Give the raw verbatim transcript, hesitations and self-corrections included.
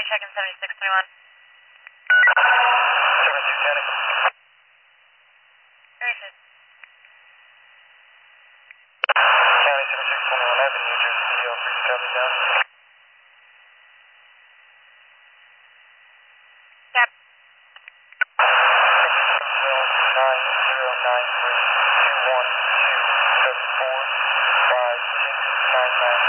checking seventy-six twenty-one. seventy-two County. Where is it? County seventy-six twenty-one Avenue, New Jersey, D L six, copy down. Cap. nine zero nine three two one two seven four five six nine nine.